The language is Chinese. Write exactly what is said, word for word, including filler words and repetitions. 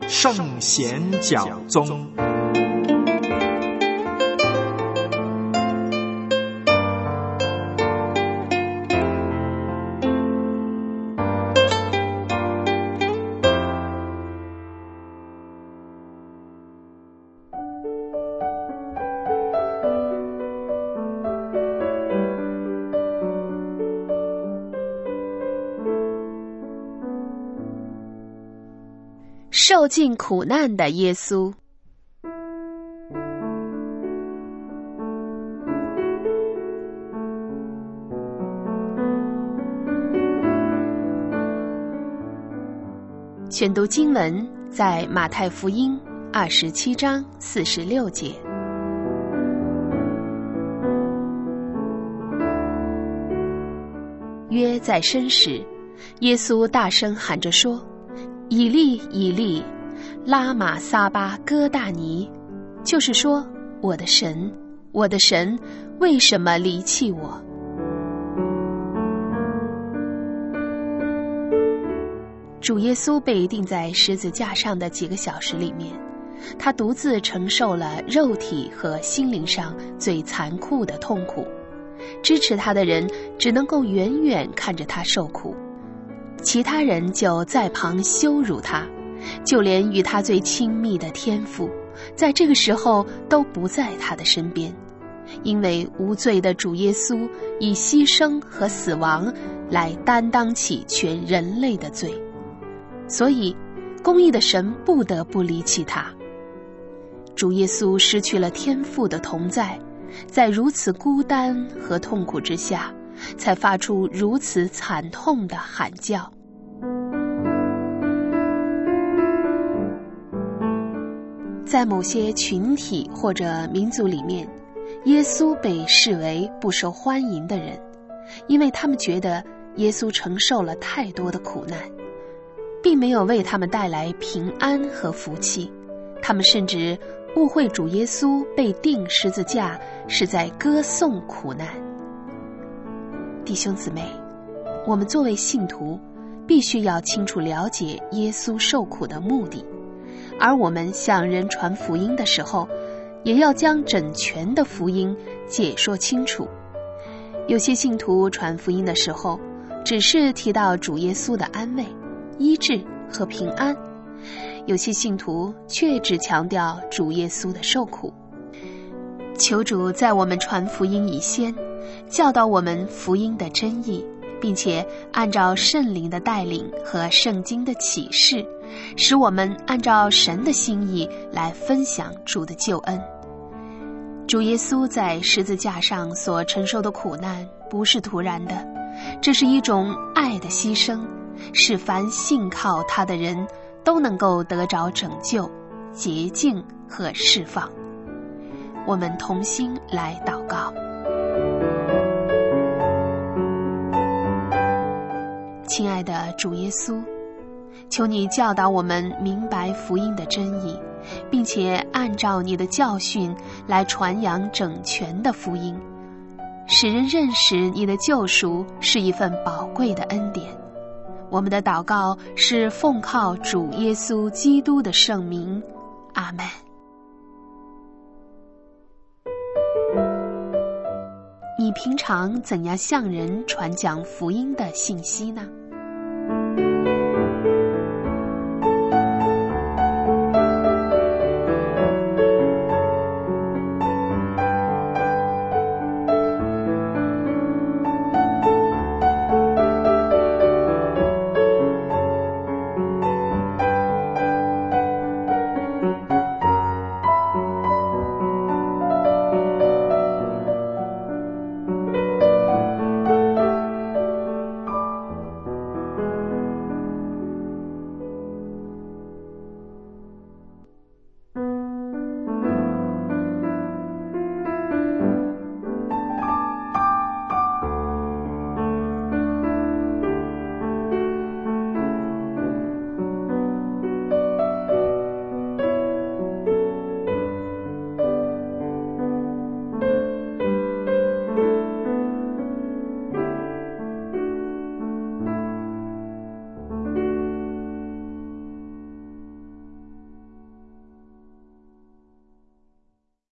圣贤讲宗。 受尽苦难的耶稣。选读经文在马太福音二十七章四十六节。约在申时，耶稣大声喊着说：以利以利，拉玛撒巴哥大尼，就是说，我的神，我的神，为什么离弃我？主耶稣被钉在十字架上的几个小时里面，他独自承受了肉体和心灵上最残酷的痛苦，支持他的人只能够远远看着他受苦，其他人就在旁羞辱他，就连与他最亲密的天父在这个时候都不在他的身边，因为无罪的主耶稣以牺牲和死亡来担当起全人类的罪，所以公义的神不得不离弃他。主耶稣失去了天父的同在，在如此孤单和痛苦之下，才发出如此惨痛的喊叫。在某些群体或者民族里面，耶稣被视为不受欢迎的人，因为他们觉得耶稣承受了太多的苦难，并没有为他们带来平安和福气。他们甚至误会主耶稣被钉十字架是在歌颂苦难。弟兄姊妹，我们作为信徒，必须要清楚了解耶稣受苦的目的，而我们向人传福音的时候，也要将整全的福音解说清楚。有些信徒传福音的时候，只是提到主耶稣的安慰、医治和平安，有些信徒却只强调主耶稣的受苦。求主在我们传福音以先，教导我们福音的真意，并且按照圣灵的带领和圣经的启示，使我们按照神的心意来分享主的救恩。主耶稣在十字架上所承受的苦难不是突然的，这是一种爱的牺牲，使凡信靠他的人都能够得着拯救、洁净和释放。我们同心来祷告。亲爱的主耶稣，求你教导我们明白福音的真意，并且按照你的教训来传扬整全的福音，使人认识你的救赎是一份宝贵的恩典。我们的祷告是奉靠主耶稣基督的圣名，阿们。你平常怎样向人传讲福音的信息呢？